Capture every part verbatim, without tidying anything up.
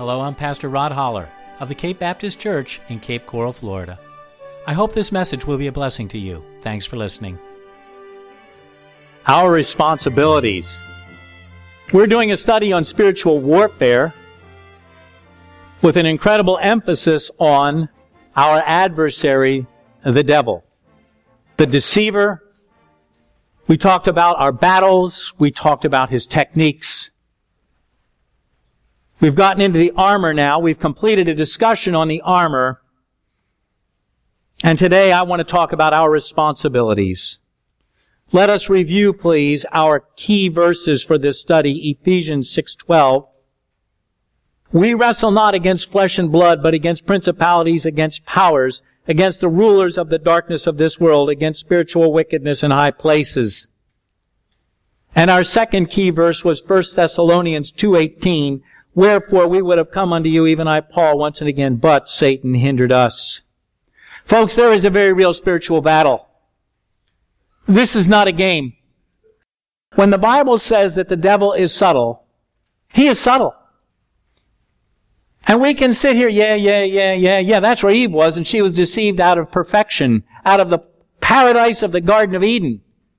Hello, I'm Pastor Rod Holler of the Cape Baptist Church in Cape Coral, Florida. I hope this message will be a blessing to you. Thanks for listening. Our responsibilities. We're doing a study on spiritual warfare with an incredible emphasis on our adversary, the devil, the deceiver. We talked about our battles. We talked about his techniques. We've gotten into the armor now. We've completed a discussion on the armor. And today I want to talk about our responsibilities. Let us review, please, our key verses for this study, Ephesians six twelve. We wrestle not against flesh and blood, but against principalities, against powers, against the rulers of the darkness of this world, against spiritual wickedness in high places. And our second key verse was First Thessalonians two eighteen. Wherefore we would have come unto you, even I, Paul, once and again, but Satan hindered us. Folks, there is a very real spiritual battle. This is not a game. When the Bible says that the devil is subtle, he is subtle. And we can sit here, yeah, yeah, yeah, yeah, yeah, that's where Eve was, and she was deceived out of perfection, out of the paradise of the Garden of Eden.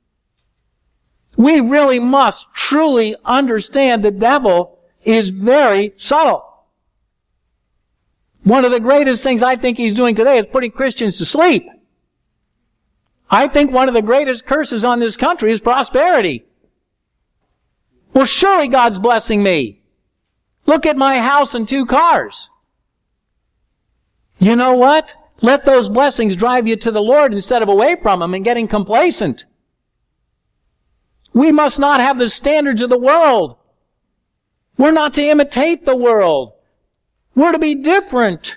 We really must truly understand the devil is very subtle. One of the greatest things I think he's doing today is putting Christians to sleep. I think one of the greatest curses on this country is prosperity. Well, surely God's blessing me. Look at my house and two cars. You know what? Let those blessings drive you to the Lord instead of away from Him and getting complacent. We must not have the standards of the world. We're not to imitate the world. We're to be different.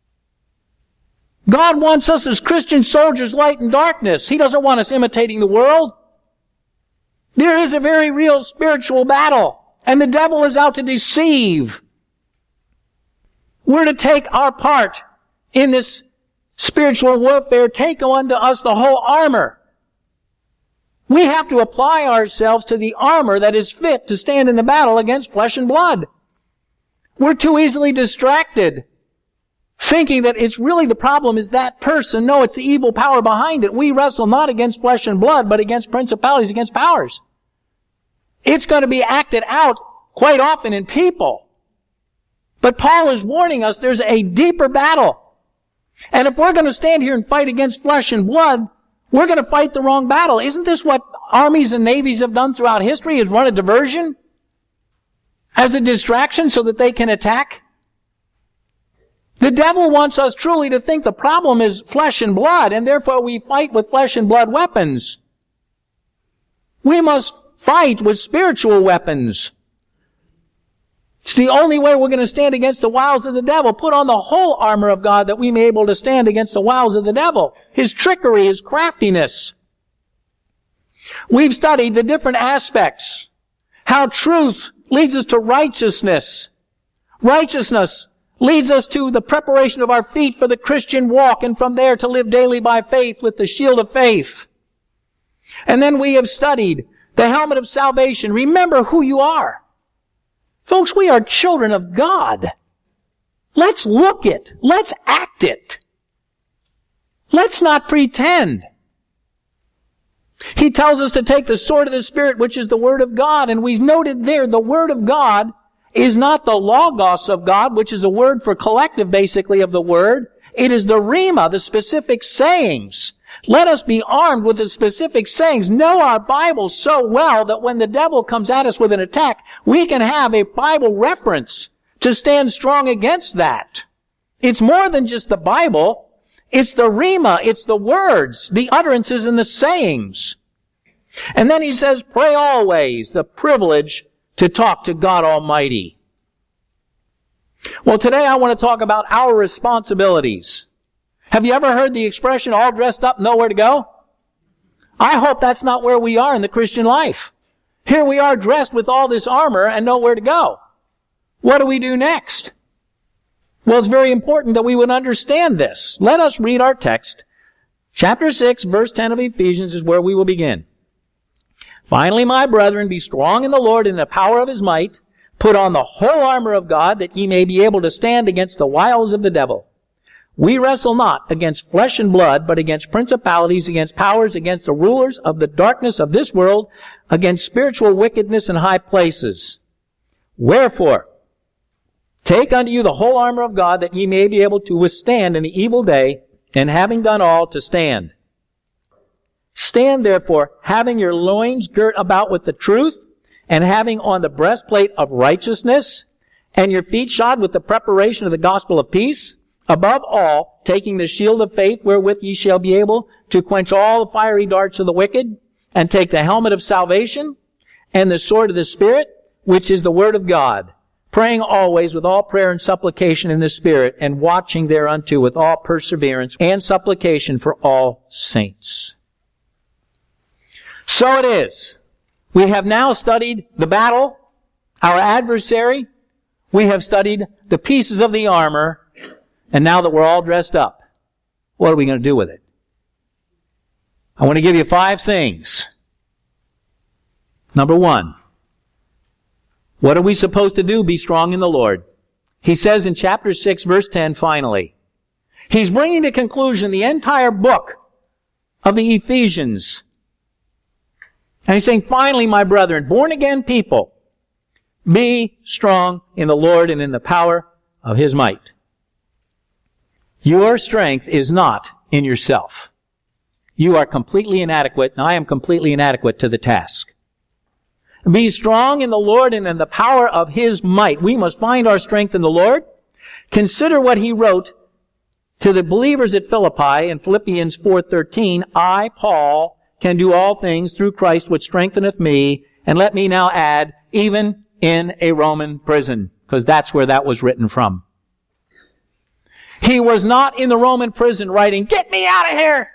God wants us as Christian soldiers, light and darkness. He doesn't want us imitating the world. There is a very real spiritual battle. And the devil is out to deceive. We're to take our part in this spiritual warfare, take unto us the whole armor. We have to apply ourselves to the armor that is fit to stand in the battle against flesh and blood. We're too easily distracted, thinking that it's really the problem is that person. No, it's the evil power behind it. We wrestle not against flesh and blood, but against principalities, against powers. It's going to be acted out quite often in people. But Paul is warning us there's a deeper battle. And if we're going to stand here and fight against flesh and blood, we're going to fight the wrong battle. Isn't this what armies and navies have done throughout history, is run a diversion as a distraction so that they can attack? The devil wants us truly to think the problem is flesh and blood, and therefore we fight with flesh and blood weapons. We must fight with spiritual weapons. It's the only way we're going to stand against the wiles of the devil. Put on the whole armor of God that we may be able to stand against the wiles of the devil, his trickery, his craftiness. We've studied the different aspects, how truth leads us to righteousness. Righteousness leads us to the preparation of our feet for the Christian walk, and from there to live daily by faith with the shield of faith. And then we have studied the helmet of salvation. Remember who you are. Folks, we are children of God. Let's look it. Let's act it. Let's not pretend. He tells us to take the sword of the Spirit, which is the Word of God. And we noted there, the Word of God is not the logos of God, which is a word for collective, basically, of the Word. It is the rhema, the specific sayings. Let us be armed with the specific sayings. Know our Bible so well that when the devil comes at us with an attack, we can have a Bible reference to stand strong against that. It's more than just the Bible. It's the rhema. It's the words, the utterances, and the sayings. And then he says, pray always, the privilege to talk to God Almighty. Well, today I want to talk about our responsibilities. Have you ever heard the expression, all dressed up, nowhere to go? I hope that's not where we are in the Christian life. Here we are dressed with all this armor and nowhere to go. What do we do next? Well, it's very important that we would understand this. Let us read our text. Chapter six, verse ten of Ephesians is where we will begin. Finally, my brethren, be strong in the Lord and in the power of His might. Put on the whole armor of God, that ye may be able to stand against the wiles of the devil. We wrestle not against flesh and blood, but against principalities, against powers, against the rulers of the darkness of this world, against spiritual wickedness in high places. Wherefore, take unto you the whole armor of God, that ye may be able to withstand in the evil day, and having done all, to stand. Stand therefore, having your loins girt about with the truth, and having on the breastplate of righteousness, and your feet shod with the preparation of the gospel of peace. Above all, taking the shield of faith, wherewith ye shall be able to quench all the fiery darts of the wicked, and take the helmet of salvation, and the sword of the Spirit, which is the word of God, praying always with all prayer and supplication in the Spirit, and watching thereunto with all perseverance and supplication for all saints. So it is. We have now studied the battle, our adversary. We have studied the pieces of the armor. And now that we're all dressed up, what are we going to do with it? I want to give you five things. Number one, what are we supposed to do? Be strong in the Lord. He says in chapter six, verse ten, finally. He's bringing to conclusion the entire book of the Ephesians. And he's saying, finally, my brethren, born again people, be strong in the Lord and in the power of His might. Your strength is not in yourself. You are completely inadequate, and I am completely inadequate to the task. Be strong in the Lord and in the power of His might. We must find our strength in the Lord. Consider what he wrote to the believers at Philippi in Philippians four thirteen. I, Paul, can do all things through Christ which strengtheneth me. And let me now add, even in a Roman prison, because that's where that was written from. He was not in the Roman prison writing, get me out of here!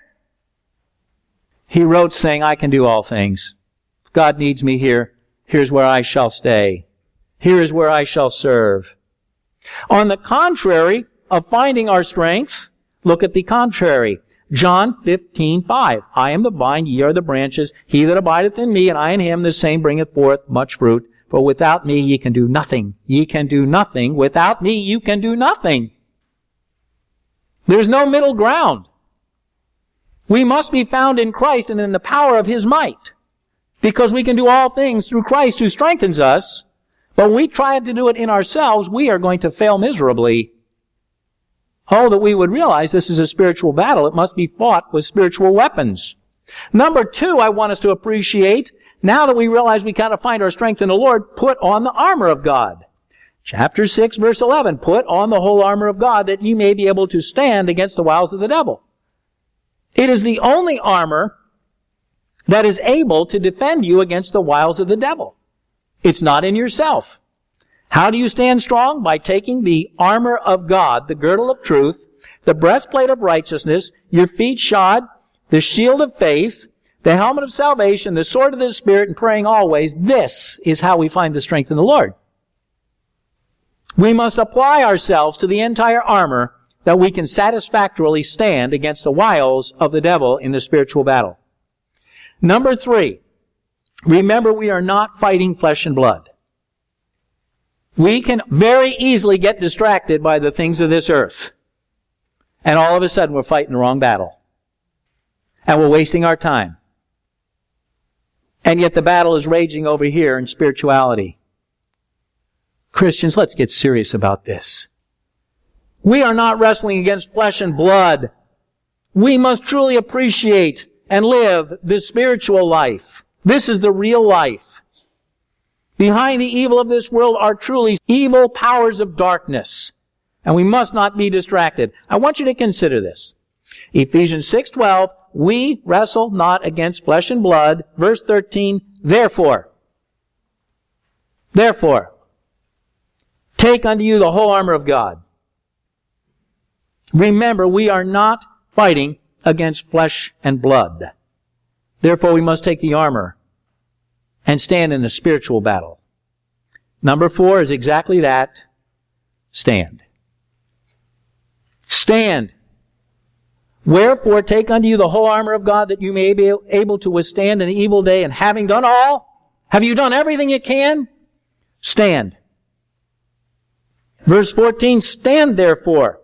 He wrote saying, I can do all things. If God needs me here, here's where I shall stay. Here is where I shall serve. On the contrary of finding our strength, look at the contrary. John fifteen five. I am the vine, ye are the branches. He that abideth in me, and I in him, the same bringeth forth much fruit. For without me ye can do nothing. Ye can do nothing. Without me you can do nothing. There's no middle ground. We must be found in Christ and in the power of His might. Because we can do all things through Christ who strengthens us. But when we try to do it in ourselves, we are going to fail miserably. Oh, that we would realize this is a spiritual battle. It must be fought with spiritual weapons. Number two, I want us to appreciate, now that we realize we kind of find our strength in the Lord, put on the armor of God. Chapter six, verse eleven, put on the whole armor of God, that ye may be able to stand against the wiles of the devil. It is the only armor that is able to defend you against the wiles of the devil. It's not in yourself. How do you stand strong? By taking the armor of God, the girdle of truth, the breastplate of righteousness, your feet shod, the shield of faith, the helmet of salvation, the sword of the Spirit, and praying always. This is how we find the strength in the Lord. We must apply ourselves to the entire armor that we can satisfactorily stand against the wiles of the devil in the spiritual battle. Number three, remember we are not fighting flesh and blood. We can very easily get distracted by the things of this earth. And all of a sudden we're fighting the wrong battle. And we're wasting our time. And yet the battle is raging over here in spirituality. Christians, let's get serious about this. We are not wrestling against flesh and blood. We must truly appreciate and live the spiritual life. This is the real life. Behind the evil of this world are truly evil powers of darkness. And we must not be distracted. I want you to consider this. Ephesians six twelve, we wrestle not against flesh and blood. Verse thirteen, therefore. Therefore. Take unto you the whole armor of God. Remember, we are not fighting against flesh and blood. Therefore, we must take the armor and stand in the spiritual battle. Number four is exactly that. Stand. Stand. Wherefore, take unto you the whole armor of God, that you may be able to withstand in the evil day, and having done all, have you done everything you can? Stand. Verse fourteen, stand therefore.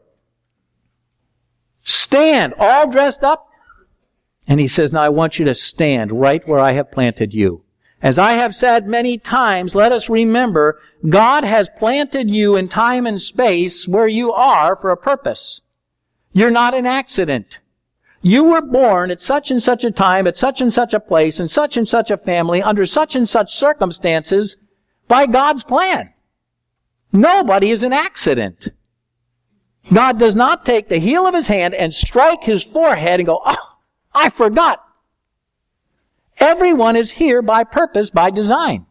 Stand, all dressed up. And he says, now I want you to stand right where I have planted you. As I have said many times, let us remember, God has planted you in time and space where you are for a purpose. You're not an accident. You were born at such and such a time, at such and such a place, in such and such a family, under such and such circumstances, by God's plan. Nobody is an accident. God does not take the heel of his hand and strike his forehead and go, oh, I forgot. Everyone is here by purpose, by design.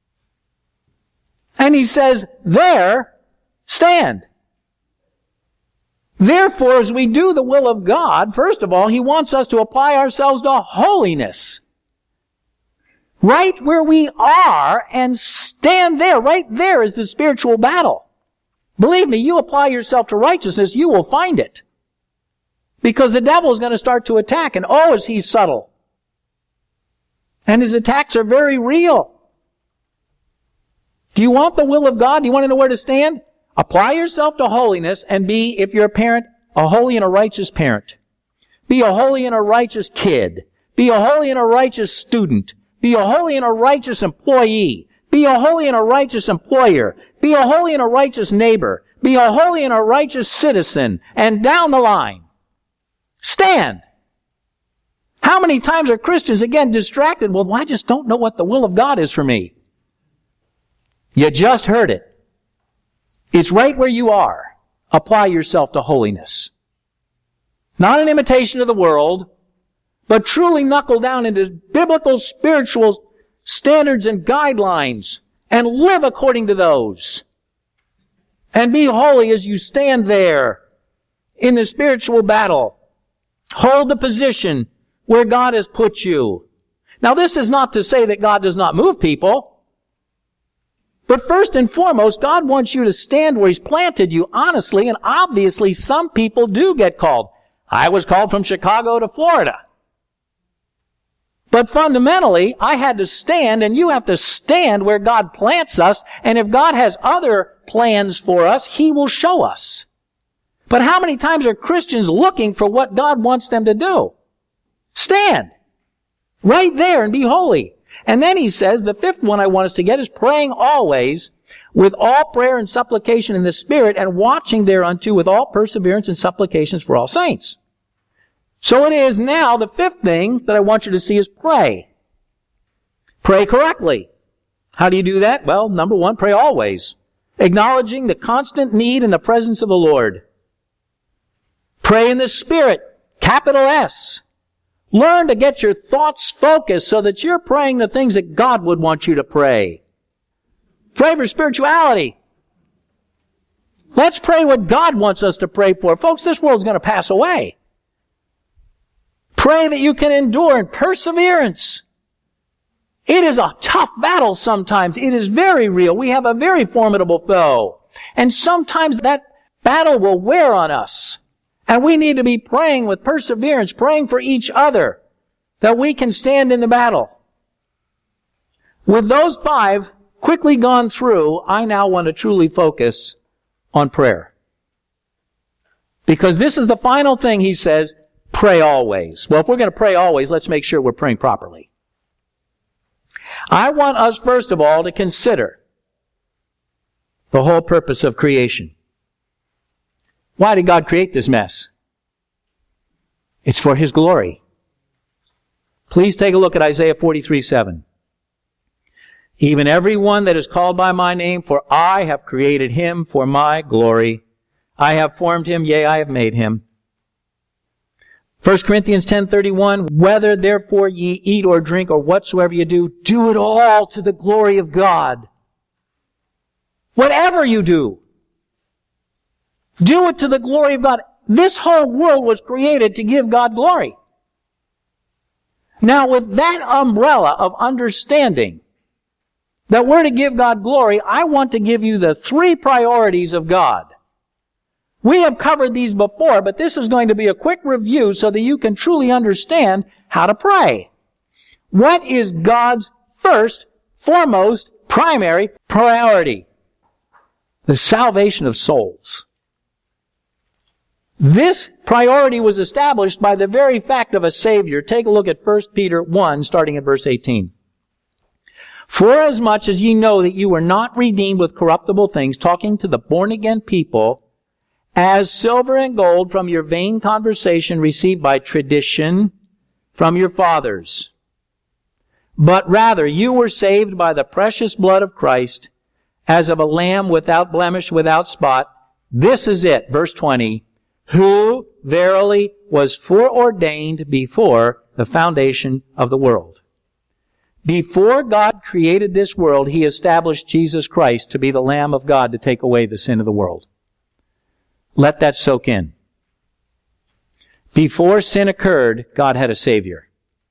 And he says, there, stand. Therefore, as we do the will of God, first of all, he wants us to apply ourselves to holiness. Right where we are and stand there. Right there is the spiritual battle. Believe me, you apply yourself to righteousness, you will find it. Because the devil is going to start to attack, and oh, is he subtle. And his attacks are very real. Do you want the will of God? Do you want to know where to stand? Apply yourself to holiness and be, if you're a parent, a holy and a righteous parent. Be a holy and a righteous kid. Be a holy and a righteous student. Be a holy and a righteous employee. Be a holy and a righteous employer. Be a holy and a righteous neighbor. Be a holy and a righteous citizen. And down the line. Stand. How many times are Christians, again, distracted? Well, I just don't know what the will of God is for me. You just heard it. It's right where you are. Apply yourself to holiness. Not an imitation of the world, but truly knuckle down into biblical spiritual standards and guidelines and live according to those. And be holy as you stand there in the spiritual battle. Hold the position where God has put you. Now, this is not to say that God does not move people. But first and foremost, God wants you to stand where he's planted you honestly, and obviously some people do get called. I was called from Chicago to Florida. But fundamentally, I had to stand, and you have to stand where God plants us, and if God has other plans for us, he will show us. But how many times are Christians looking for what God wants them to do? Stand. Right there and be holy. And then he says, the fifth one I want us to get is praying always with all prayer and supplication in the Spirit, and watching thereunto with all perseverance and supplications for all saints. So it is now, the fifth thing that I want you to see is pray. Pray correctly. How do you do that? Well, number one, pray always. Acknowledging the constant need in the presence of the Lord. Pray in the Spirit. Capital S. Learn to get your thoughts focused so that you're praying the things that God would want you to pray. Pray for spirituality. Let's pray what God wants us to pray for. Folks, this world's going to pass away. Pray that you can endure in perseverance. It is a tough battle sometimes. It is very real. We have a very formidable foe. And sometimes that battle will wear on us. And we need to be praying with perseverance, praying for each other, that we can stand in the battle. With those five quickly gone through, I now want to truly focus on prayer. Because this is the final thing he says, pray always. Well, if we're going to pray always, let's make sure we're praying properly. I want us, first of all, to consider the whole purpose of creation. Why did God create this mess? It's for his glory. Please take a look at Isaiah forty-three seven. Even every one that is called by my name, for I have created him for my glory. I have formed him, yea, I have made him. First Corinthians ten thirty-one, whether therefore ye eat or drink or whatsoever ye do, do it all to the glory of God. Whatever you do, do it to the glory of God. This whole world was created to give God glory. Now, with that umbrella of understanding that we're to give God glory, I want to give you the three priorities of God. We have covered these before, but this is going to be a quick review so that you can truly understand how to pray. What is God's first, foremost, primary priority? The salvation of souls. This priority was established by the very fact of a Savior. Take a look at First Peter one, starting at verse eighteen. Forasmuch as ye know that you were not redeemed with corruptible things, talking to the born-again people, as silver and gold from your vain conversation received by tradition from your fathers. But rather you were saved by the precious blood of Christ, as of a lamb without blemish, without spot. This is it, verse twenty, who verily was foreordained before the foundation of the world. Before God created this world, He established Jesus Christ to be the Lamb of God to take away the sin of the world. Let that soak in. Before sin occurred, God had a Savior.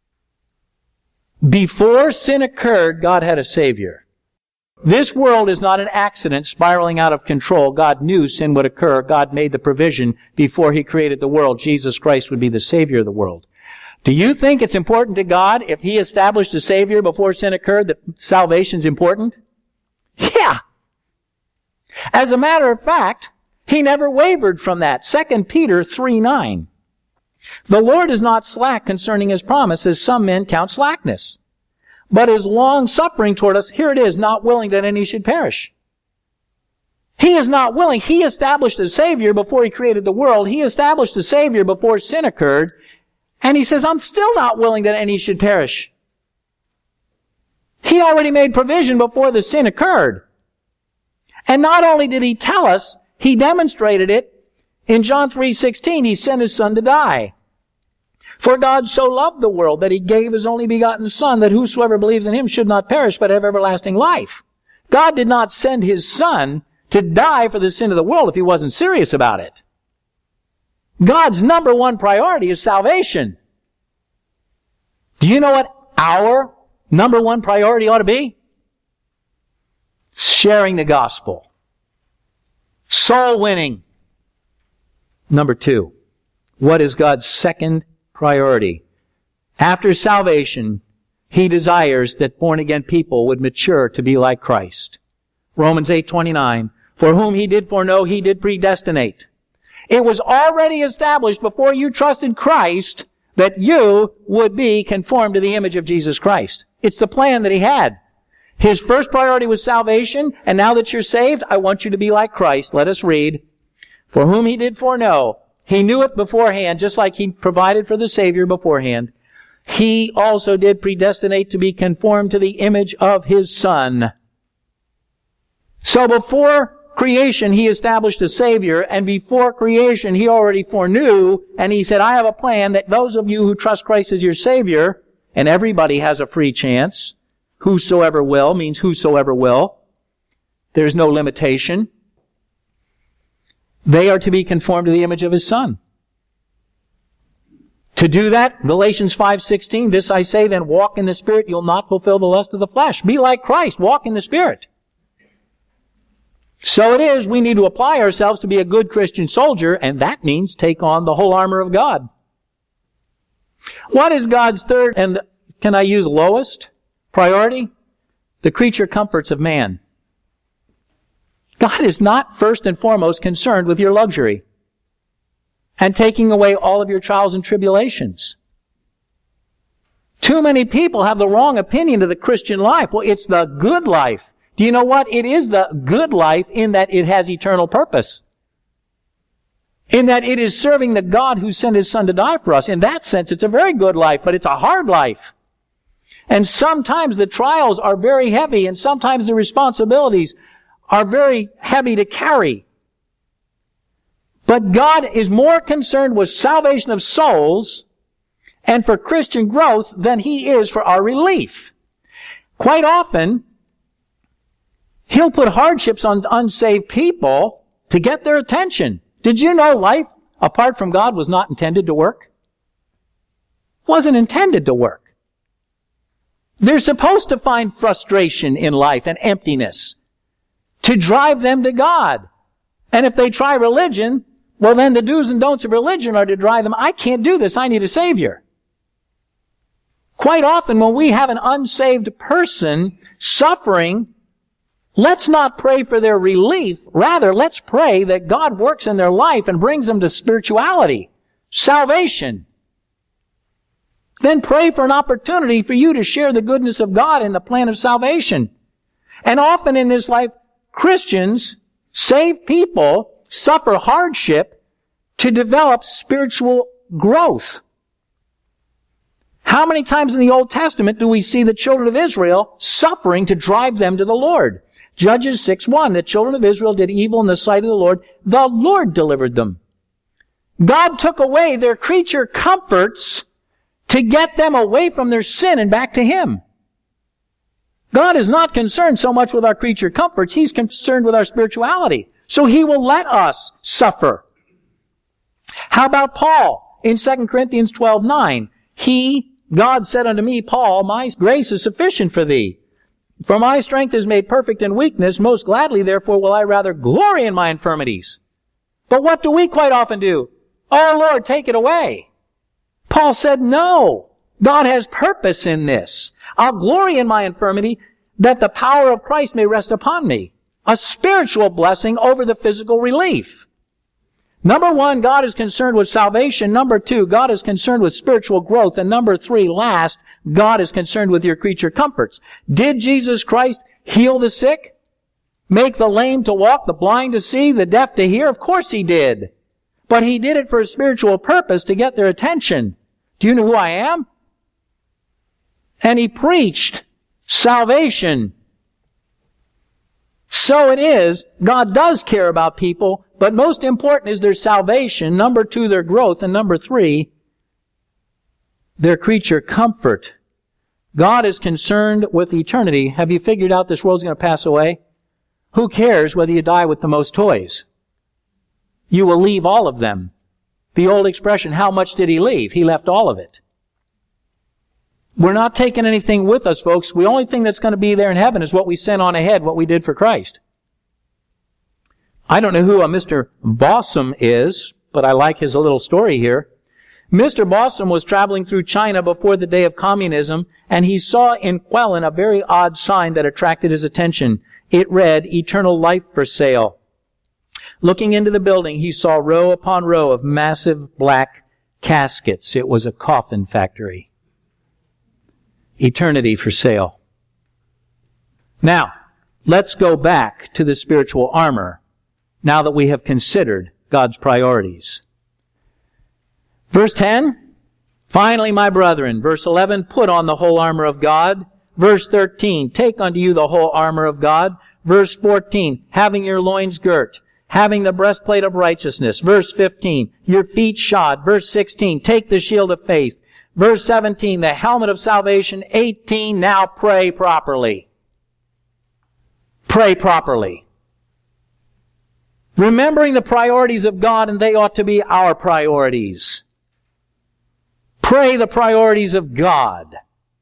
Before sin occurred, God had a Savior. This world is not an accident spiraling out of control. God knew sin would occur. God made the provision before He created the world. Jesus Christ would be the Savior of the world. Do you think it's important to God if He established a Savior before sin occurred that salvation's important? Yeah. As a matter of fact, He never wavered from that. Second Peter three nine. The Lord is not slack concerning His promise, as some men count slackness, but is long-suffering toward us. Here it is, not willing that any should perish. He is not willing. He established a Savior before He created the world. He established a Savior before sin occurred. And He says, I'm still not willing that any should perish. He already made provision before the sin occurred. And not only did He tell us, He demonstrated it. In John three sixteen, He sent His Son to die. For God so loved the world that He gave His only begotten Son, that whosoever believes in Him should not perish but have everlasting life. God did not send His Son to die for the sin of the world if He wasn't serious about it. God's number one priority is salvation. Do you know what our number one priority ought to be? Sharing the gospel. Soul winning. Number two, what is God's second priority? After salvation, He desires that born-again people would mature to be like Christ. Romans eight twenty-nine, for whom He did foreknow, He did predestinate. It was already established before you trusted Christ that you would be conformed to the image of Jesus Christ. It's the plan that He had. His first priority was salvation, and now that you're saved, I want you to be like Christ. Let us read. For whom He did foreknow, He knew it beforehand, just like He provided for the Savior beforehand. He also did predestinate to be conformed to the image of His Son. So before creation, He established a Savior, and before creation, He already foreknew, and He said, I have a plan that those of you who trust Christ as your Savior, and everybody has a free chance, whosoever will means whosoever will. There's no limitation. They are to be conformed to the image of His Son. To do that, Galatians five sixteen, this I say, then walk in the Spirit, you'll not fulfill the lust of the flesh. Be like Christ, walk in the Spirit. So it is, we need to apply ourselves to be a good Christian soldier, and that means take on the whole armor of God. What is God's third, and can I use lowest priority? The creature comforts of man. God is not first and foremost concerned with your luxury and taking away all of your trials and tribulations. Too many people have the wrong opinion of the Christian life. Well, it's the good life. Do you know what? It is the good life in that it has eternal purpose. In that it is serving the God who sent His Son to die for us. In that sense, it's a very good life, but it's a hard life. And sometimes the trials are very heavy, and sometimes the responsibilities are very heavy to carry. But God is more concerned with salvation of souls and for Christian growth than He is for our relief. Quite often, He'll put hardships on unsaved people to get their attention. Did you know life apart from God was not intended to work? Wasn't intended to work. They're supposed to find frustration in life and emptiness to drive them to God. And if they try religion, well then the do's and don'ts of religion are to drive them, I can't do this, I need a Savior. Quite often when we have an unsaved person suffering Let's not pray for their relief. Rather, let's pray that God works in their life and brings them to spirituality, salvation. Then pray for an opportunity for you to share the goodness of God in the plan of salvation. And often in this life, Christians, saved people, suffer hardship to develop spiritual growth. How many times in the Old Testament do we see the children of Israel suffering to drive them to the Lord? Judges six one, the children of Israel did evil in the sight of the Lord. The Lord delivered them. God took away their creature comforts to get them away from their sin and back to Him. God is not concerned so much with our creature comforts. He's concerned with our spirituality. So He will let us suffer. How about Paul in Second Corinthians twelve nine? He, God said unto me, Paul, my grace is sufficient for thee. For my strength is made perfect in weakness. Most gladly, therefore, will I rather glory in my infirmities. But what do we quite often do? Oh, Lord, take it away. Paul said, no. God has purpose in this. I'll glory in my infirmity that the power of Christ may rest upon me. A spiritual blessing over the physical relief. Number one, God is concerned with salvation. Number two, God is concerned with spiritual growth. And number three, last, God is concerned with your creature comforts. Did Jesus Christ heal the sick? Make the lame to walk, the blind to see, the deaf to hear? Of course He did. But He did it for a spiritual purpose to get their attention. Do you know who I am? And He preached salvation. So it is, God does care about people, but most important is their salvation. Number two, their growth. And number three, their creature comfort. God is concerned with eternity. Have you figured out this world's going to pass away? Who cares whether you die with the most toys? You will leave all of them. The old expression, how much did He leave? He left all of it. We're not taking anything with us, folks. The only thing that's going to be there in heaven is what we sent on ahead, what we did for Christ. I don't know who a Mister Bossum is, but I like his little story here. Mister Bossum was traveling through China before the day of communism, and he saw in Quellen a very odd sign that attracted his attention. It read, Eternal Life for Sale. Looking into the building, he saw row upon row of massive black caskets. It was a coffin factory. Eternity for sale. Now, let's go back to the spiritual armor, now that we have considered God's priorities. Verse ten, finally, my brethren. Verse eleven, put on the whole armor of God. Verse thirteen, take unto you the whole armor of God. Verse fourteen, having your loins girt, having the breastplate of righteousness. Verse fifteen, your feet shod. Verse sixteen, take the shield of faith. Verse seventeen, the helmet of salvation. eighteen, now pray properly. Pray properly. Remembering the priorities of God, and they ought to be our priorities. Pray the priorities of God.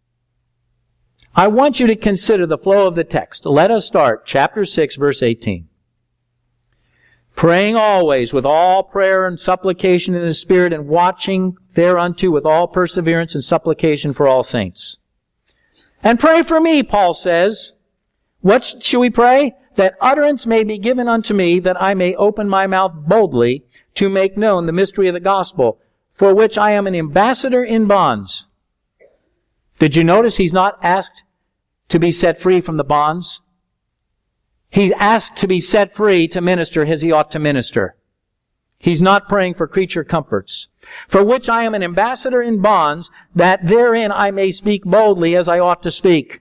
I want you to consider the flow of the text. Let us start chapter six, verse eighteen. Praying always with all prayer and supplication in the Spirit, and watching thereunto with all perseverance and supplication for all saints. And pray for me, Paul says. What should we pray? That utterance may be given unto me, that I may open my mouth boldly to make known the mystery of the gospel, for which I am an ambassador in bonds. Did you notice he's not asked to be set free from the bonds? He's asked to be set free to minister as he ought to minister. He's not praying for creature comforts. For which I am an ambassador in bonds, that therein I may speak boldly as I ought to speak.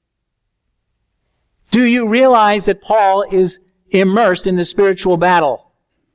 Do you realize that Paul is immersed in the spiritual battle?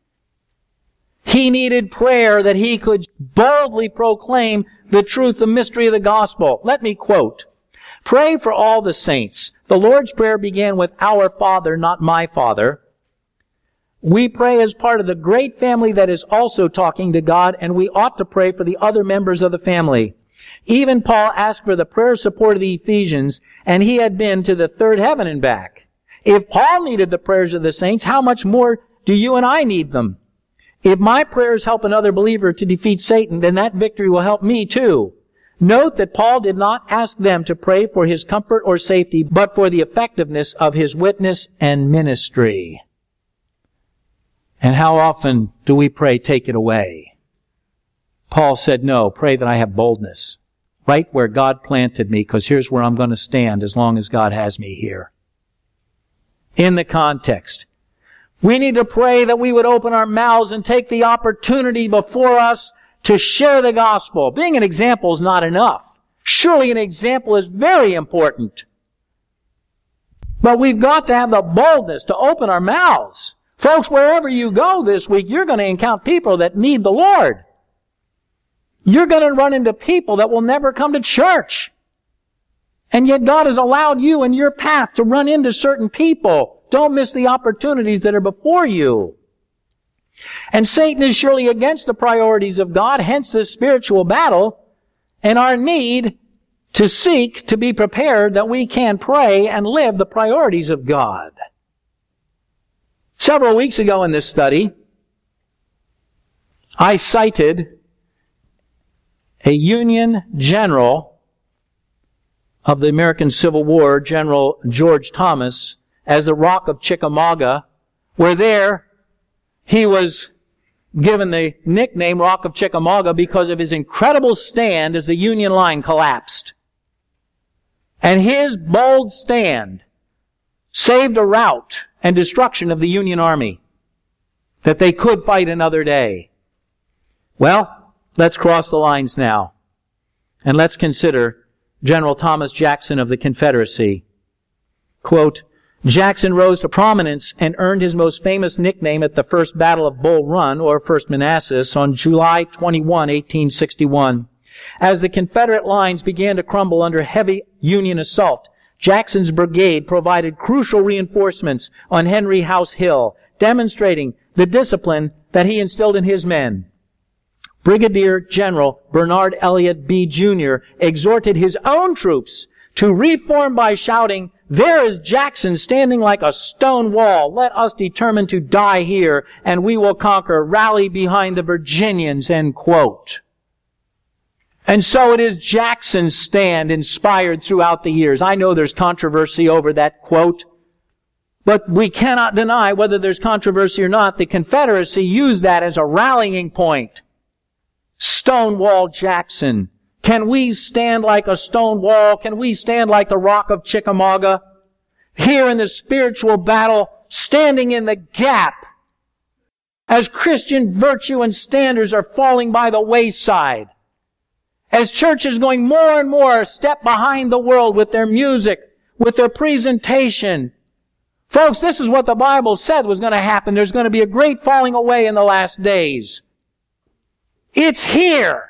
He needed prayer that he could boldly proclaim the truth, the mystery of the gospel. Let me quote. Pray for all the saints. The Lord's Prayer began with our Father, not my Father. We pray as part of the great family that is also talking to God, and we ought to pray for the other members of the family. Even Paul asked for the prayer support of the Ephesians, and he had been to the third heaven and back. If Paul needed the prayers of the saints, how much more do you and I need them? If my prayers help another believer to defeat Satan, then that victory will help me too. Note that Paul did not ask them to pray for his comfort or safety, but for the effectiveness of his witness and ministry. And how often do we pray, take it away? Paul said, no, pray that I have boldness, right where God planted me, because here's where I'm going to stand as long as God has me here. In the context, we need to pray that we would open our mouths and take the opportunity before us to share the gospel. Being an example is not enough. Surely an example is very important. But we've got to have the boldness to open our mouths. Folks, wherever you go this week, you're going to encounter people that need the Lord. You're going to run into people that will never come to church. And yet God has allowed you in your path to run into certain people. Don't miss the opportunities that are before you. And Satan is surely against the priorities of God, hence this spiritual battle, and our need to seek to be prepared that we can pray and live the priorities of God. Several weeks ago in this study, I cited a Union general of the American Civil War, General George Thomas, as the Rock of Chickamauga, where there he was given the nickname Rock of Chickamauga because of his incredible stand as the Union line collapsed. And his bold stand saved a rout and destruction of the Union Army, that they could fight another day. Well, let's cross the lines now, and let's consider General Thomas Jackson of the Confederacy. Quote, Jackson rose to prominence and earned his most famous nickname at the First Battle of Bull Run, or First Manassas, on July twenty-first, eighteen sixty-one. As the Confederate lines began to crumble under heavy Union assault, Jackson's brigade provided crucial reinforcements on Henry House Hill, demonstrating the discipline that he instilled in his men. Brigadier General Bernard Elliott B. Junior exhorted his own troops to reform by shouting, "There is Jackson standing like a stone wall. Let us determine to die here, and we will conquer. Rally behind the Virginians," end quote. And so it is Jackson's stand inspired throughout the years. I know there's controversy over that quote, but we cannot deny, whether there's controversy or not, the Confederacy used that as a rallying point. Stonewall Jackson. Can we stand like a stone wall? Can we stand like the Rock of Chickamauga? Here in the spiritual battle, standing in the gap, as Christian virtue and standards are falling by the wayside, as churches going more and more a step behind the world with their music, with their presentation. Folks, this is what the Bible said was going to happen. There's going to be a great falling away in the last days. It's here.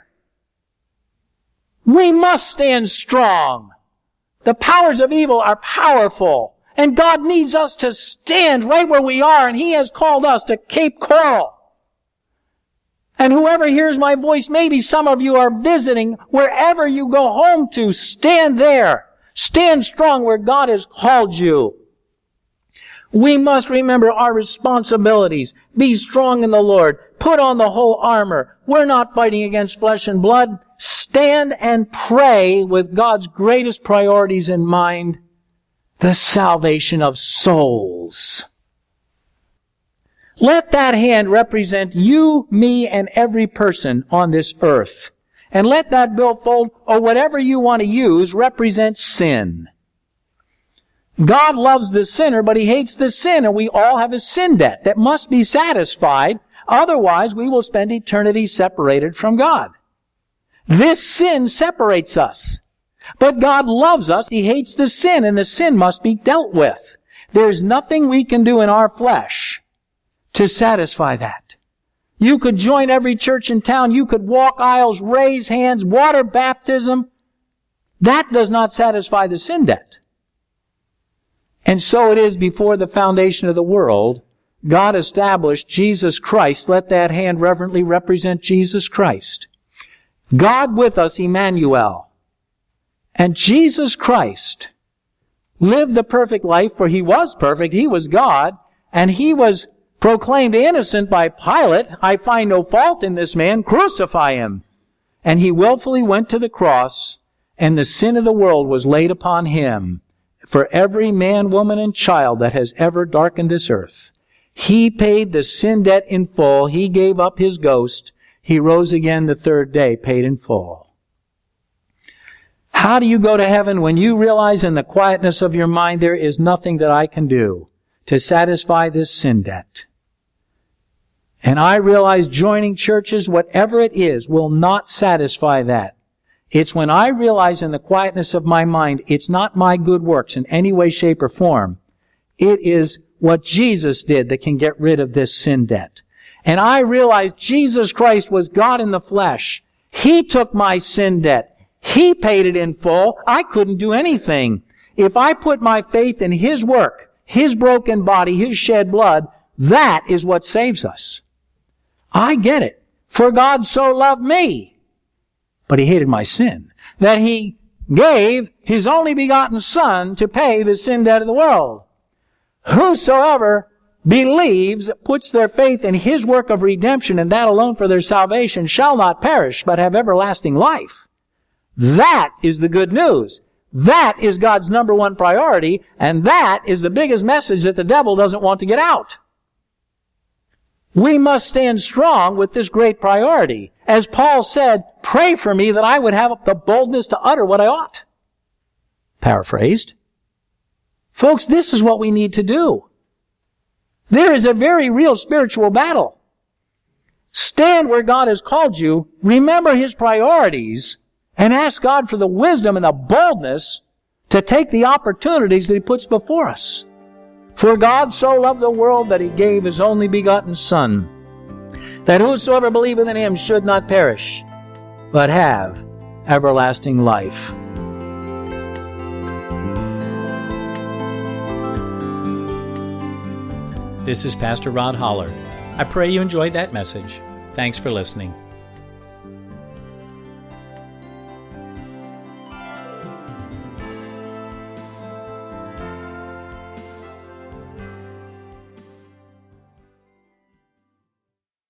We must stand strong. The powers of evil are powerful, and God needs us to stand right where we are, and He has called us to Cape Coral. And whoever hears my voice, maybe some of you are visiting, wherever you go home to, stand there. Stand strong where God has called you. We must remember our responsibilities. Be strong in the Lord. Put on the whole armor. We're not fighting against flesh and blood. Stand and pray with God's greatest priorities in mind, the salvation of souls. Let that hand represent you, me, and every person on this earth. And let that billfold, or whatever you want to use, represent sin. God loves the sinner, but He hates the sin, and we all have a sin debt that must be satisfied. Otherwise, we will spend eternity separated from God. This sin separates us. But God loves us. He hates the sin, and the sin must be dealt with. There's nothing we can do in our flesh to satisfy that. You could join every church in town. You could walk aisles, raise hands, water baptism. That does not satisfy the sin debt. And so it is before the foundation of the world, God established Jesus Christ. Let that hand reverently represent Jesus Christ. God with us, Emmanuel. And Jesus Christ lived the perfect life, for He was perfect. He was God, and He was proclaimed innocent by Pilate. I find no fault in this man. Crucify Him. And he willfully went to the cross, and the sin of the world was laid upon him for every man, woman, and child that has ever darkened this earth. He paid the sin debt in full. He gave up his ghost. He rose again the third day, paid in full. How do you go to heaven? When you realize in the quietness of your mind there is nothing that I can do to satisfy this sin debt. And I realize joining churches, whatever it is, will not satisfy that. It's when I realize in the quietness of my mind, it's not my good works in any way, shape, or form. It is what Jesus did that can get rid of this sin debt. And I realize Jesus Christ was God in the flesh. He took my sin debt. He paid it in full. I couldn't do anything. If I put my faith in His work, His broken body, His shed blood, that is what saves us. I get it. For God so loved me, but He hated my sin, that He gave His only begotten Son to pay the sin debt of the world. Whosoever believes, puts their faith in His work of redemption and that alone for their salvation, shall not perish, but have everlasting life. That is the good news. That is God's number one priority, and that is the biggest message that the devil doesn't want to get out. We must stand strong with this great priority. As Paul said, pray for me that I would have the boldness to utter what I ought. Paraphrased. Folks, this is what we need to do. There is a very real spiritual battle. Stand where God has called you, remember His priorities, and ask God for the wisdom and the boldness to take the opportunities that He puts before us. For God so loved the world that He gave His only begotten Son, that whosoever believeth in Him should not perish, but have everlasting life. This is Pastor Rod Holler. I pray you enjoyed that message. Thanks for listening.